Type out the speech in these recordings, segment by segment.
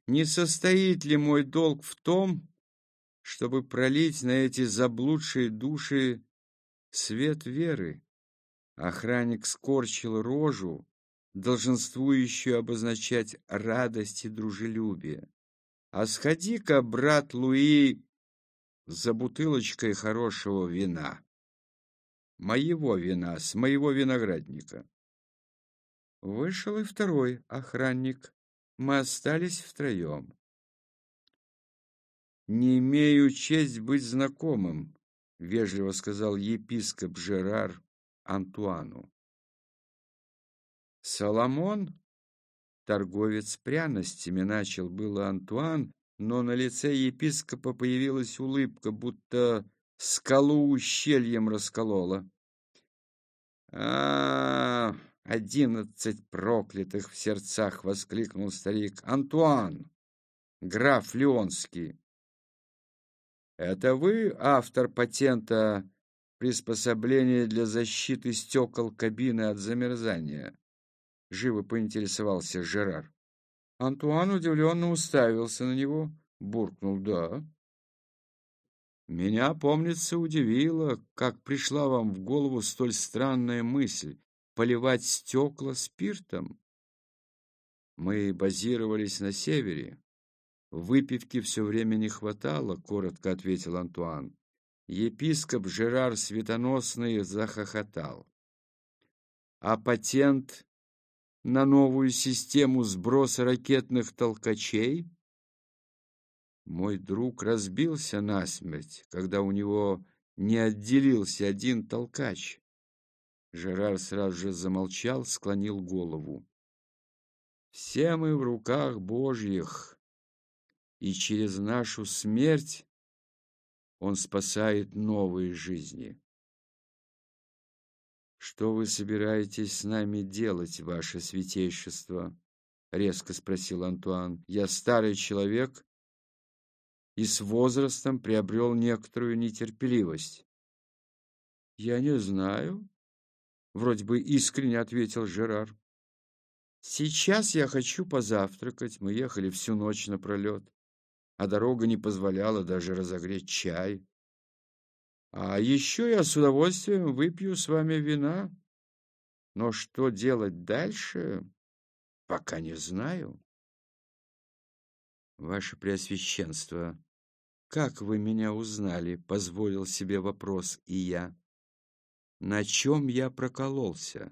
Не состоит ли мой долг в том, чтобы пролить на эти заблудшие души свет веры? Охранник скорчил рожу, долженствующую обозначать радость и дружелюбие. А сходи-ка, брат Луи, за бутылочкой хорошего вина. Моего вина, с моего виноградника. Вышел и второй охранник. Мы остались втроем. «Не имею честь быть знакомым», — вежливо сказал епископ Жерар Антуану. «Соломон?» Торговец пряностями, начал было Антуан, но на лице епископа появилась улыбка, будто скалу ущельем расколола. «А, 11 проклятых!» — в сердцах воскликнул старик. «Антуан, граф Леонский, это вы автор патента приспособления для защиты стекол кабины от замерзания?» — живо поинтересовался Жерар. Антуан удивленно уставился на него, буркнул: «Да». «Меня, помнится, удивило, как пришла вам в голову столь странная мысль — поливать стекла спиртом. Мы базировались на севере. Выпивки все время не хватало», — коротко ответил Антуан. Епископ Жерар Светоносный захохотал. «А патент на новую систему сброса ракетных толкачей?» Мой друг разбился насмерть, когда у него не отделился один толкач. Жерар сразу же замолчал, склонил голову. «Все мы в руках Божьих, и через нашу смерть Он спасает новые жизни». «Что вы собираетесь с нами делать, ваше святейшество?» — резко спросил Антуан. «Я старый человек и с возрастом приобрел некоторую нетерпеливость». «Я не знаю», — вроде бы искренне ответил Жерар. «Сейчас я хочу позавтракать. Мы ехали всю ночь напролет, а дорога не позволяла даже разогреть чай. А еще я с удовольствием выпью с вами вина. Но что делать дальше, пока не знаю». «Ваше Преосвященство, как вы меня узнали?» — позволил себе вопрос и я. «На чем я прокололся?»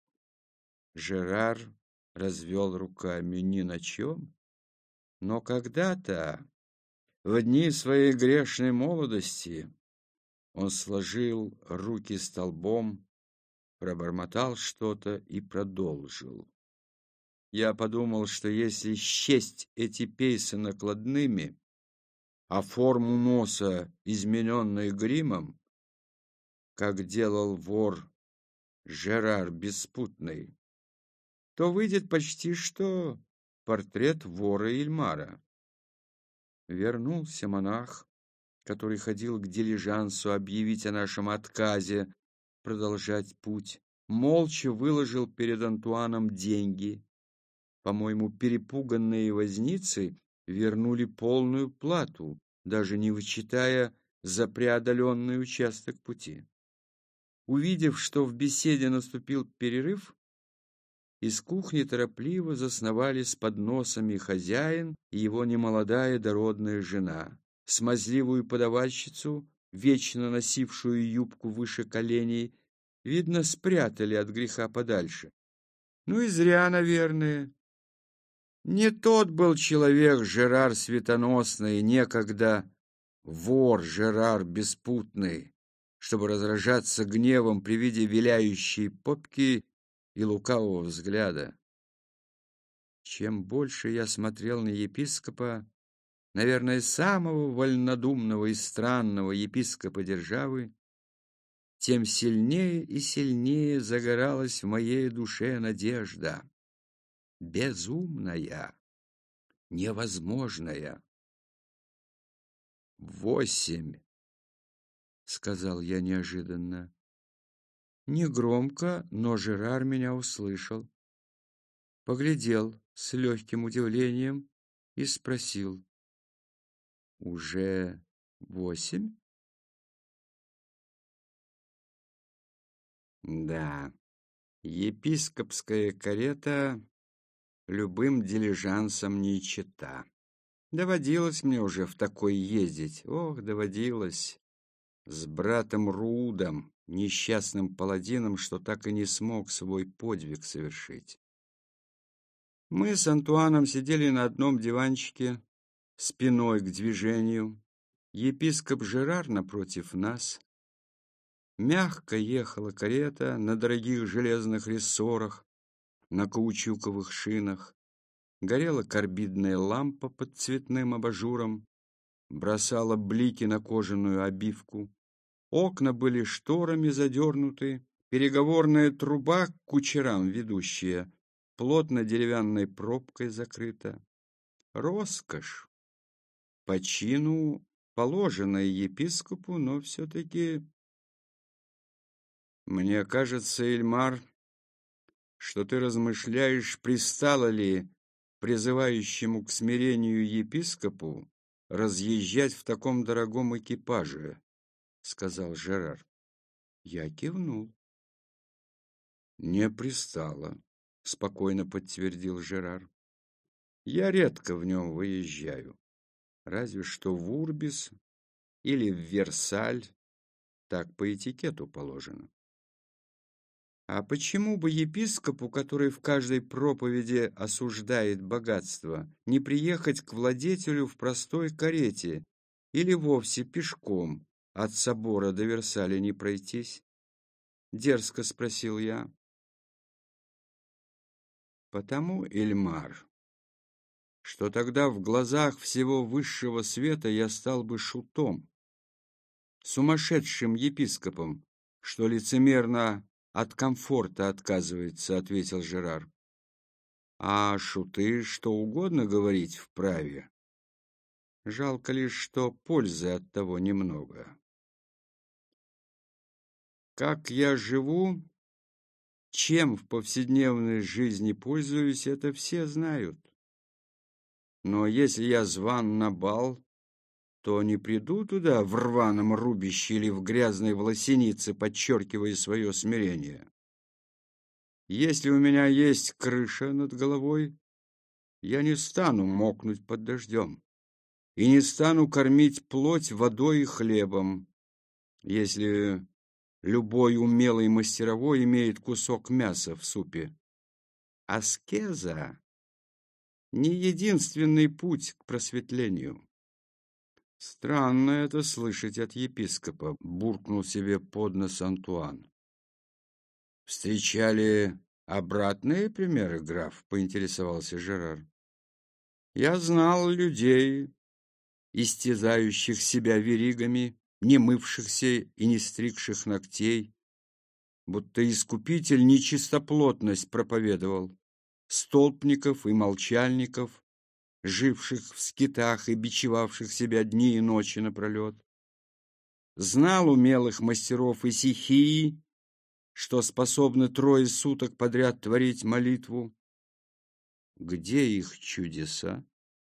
Жерар развел руками: «Ни на чем. Но когда-то, в дни своей грешной молодости, он сложил руки столбом, пробормотал что-то и продолжил. Я подумал, что если счесть эти пейсы накладными, а форму носа, измененной гримом, как делал вор Жерар Беспутный, то выйдет почти что портрет вора Ильмара». Вернулся монах, который ходил к дилижансу объявить о нашем отказе продолжать путь, молча выложил перед Антуаном деньги. По-моему, перепуганные возницы вернули полную плату, даже не вычитая за преодоленный участок пути. Увидев, что в беседе наступил перерыв, из кухни торопливо засновали с подносами хозяин и его немолодая дородная жена. Смазливую подавальщицу, вечно носившую юбку выше коленей, видно, спрятали от греха подальше. Ну и зря, наверное. Не тот был человек Жерар Светоносный, некогда вор Жерар Беспутный, чтобы разражаться гневом при виде виляющей попки и лукавого взгляда. Чем больше я смотрел на епископа, наверное, самого вольнодумного и странного епископа державы, тем сильнее и сильнее загоралась в моей душе надежда. Безумная, невозможная. 8, сказал я неожиданно. Негромко, но Жерар меня услышал. Поглядел с легким удивлением и спросил: «Уже 8?» Да, епископская карета любым дилижансом не чета. Доводилось мне уже в такой ездить. Ох, доводилось. С братом Рудом, несчастным паладином, что так и не смог свой подвиг совершить. Мы с Антуаном сидели на одном диванчике, спиной к движению. Епископ Жерар напротив нас. Мягко ехала карета на дорогих железных рессорах, на каучуковых шинах. Горела карбидная лампа под цветным абажуром, бросала блики на кожаную обивку. Окна были шторами задернуты, переговорная труба к кучерам ведущая плотно деревянной пробкой закрыта. Роскошь, по чину положенная епископу, но все-таки... Мне кажется, Эльмар, что ты размышляешь, пристало ли призывающему к смирению епископу разъезжать в таком дорогом экипаже, — сказал Жерар. Я кивнул. Не пристало, — спокойно подтвердил Жерар. Я редко в нем выезжаю, разве что в Урбис или в Версаль, так по этикету положено. А почему бы епископу, который в каждой проповеди осуждает богатство, не приехать к владетелю в простой карете или вовсе пешком от собора до Версаля не пройтись? Дерзко спросил я. Потому, Эльмар, что тогда в глазах всего высшего света я стал бы шутом, сумасшедшим епископом, что лицемерно от комфорта отказывается, — ответил Жерар. А шуты что угодно говорить вправе. Жалко лишь, что пользы от того немного. Как я живу, чем в повседневной жизни пользуюсь, это все знают. Но если я зван на бал, то не приду туда в рваном рубище или в грязной волосенице, подчеркивая свое смирение. Если у меня есть крыша над головой, я не стану мокнуть под дождем и не стану кормить плоть водой и хлебом, если любой умелый мастеровой имеет кусок мяса в супе. Аскеза — не единственный путь к просветлению. Странно это слышать от епископа, — буркнул себе под нос Антуан. Встречали обратные примеры, граф? — поинтересовался Жерар. Я знал людей, истязающих себя веригами, не мывшихся и не стригших ногтей, будто искупитель нечистоплотность проповедовал, столпников и молчальников, живших в скитах и бичевавших себя дни и ночи напролет. Знал умелых мастеров исихии, что способны 3 суток подряд творить молитву. Где их чудеса?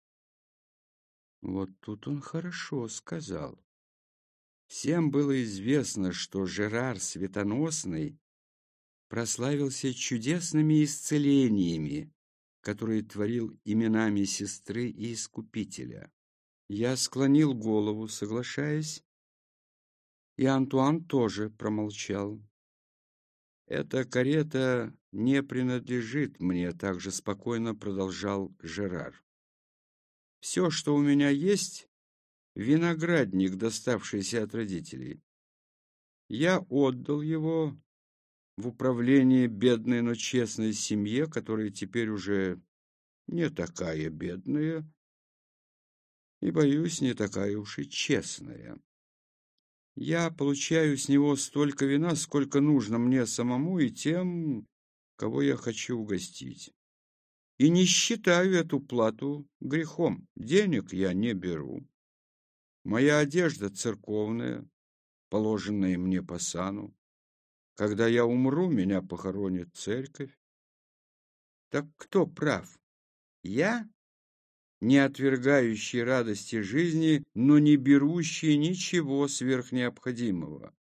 Вот тут он хорошо сказал. Всем было известно, что Жерар Светоносный прославился чудесными исцелениями, которые творил именами сестры и искупителя. Я склонил голову, соглашаясь, и Антуан тоже промолчал. «Эта карета не принадлежит мне», — также спокойно продолжал Жерар. «Все, что у меня есть, — виноградник, доставшийся от родителей. Я отдал его в управление бедной, но честной семье, которая теперь уже не такая бедная и, боюсь, не такая уж и честная. Я получаю с него столько вина, сколько нужно мне самому и тем, кого я хочу угостить. И не считаю эту плату грехом. Денег я не беру. Моя одежда церковная, положенная мне по сану. Когда я умру, меня похоронит церковь. Так кто прав? Я не отвергающий радости жизни, но не берущий ничего сверхнеобходимого.